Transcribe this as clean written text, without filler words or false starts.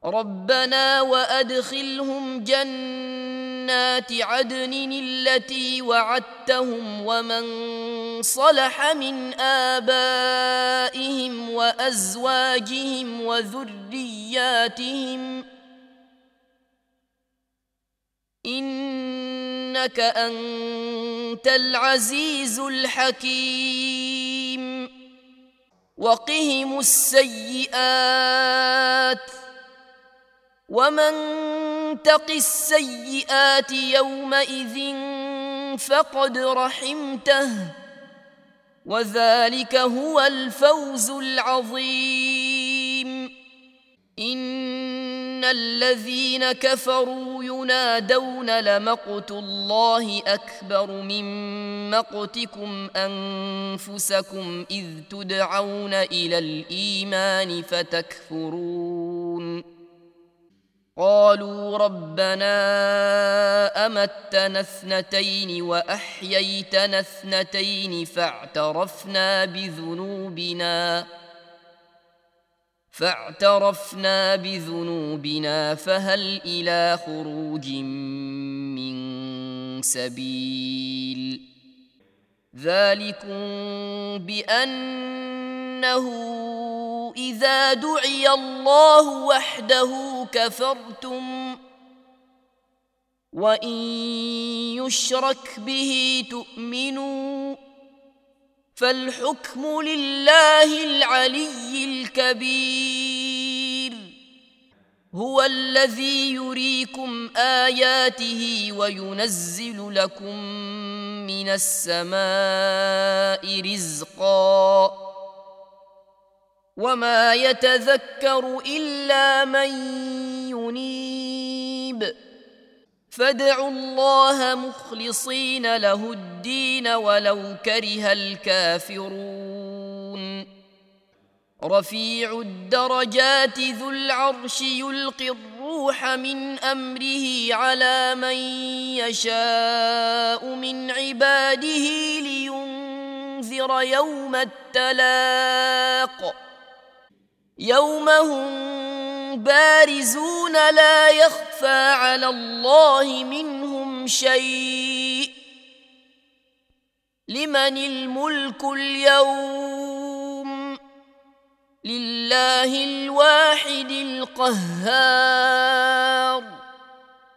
ربنا وأدخلهم جنات عدن التي وعدتهم ومن صلح من آبائهم وأزواجهم وذرياتهم إنك أنت العزيز الحكيم وقهم السيئات ومن تق السيئات يومئذ فقد رحمته وذلك هو الفوز العظيم إن الذين كفروا ينادون لمقت الله أكبر من مقتكم أنفسكم إذ تدعون إلى الإيمان فتكفرون قالوا ربنا أمتنا اثنتين وأحييتنا اثنتين فاعترفنا بذنوبنا فهل إلى خروج من سبيل ذلكم بأنه إذا دعي الله وحده كفرتم وإن يشرك به تؤمنوا فالحكم لله العلي الكبير هو الذي يريكم آياته وينزل لكم من السماء رزقا وما يتذكر إلا من ينيب فادعوا الله مخلصين له الدين ولو كره الكافرون رفيع الدرجات ذو العرش يلقي الروح من أمره على من يشاء من عباده لينذر يوم التلاق يوم هم بارزون لا يخفى على الله منهم شيء لمن الملك اليوم لله الواحد القهار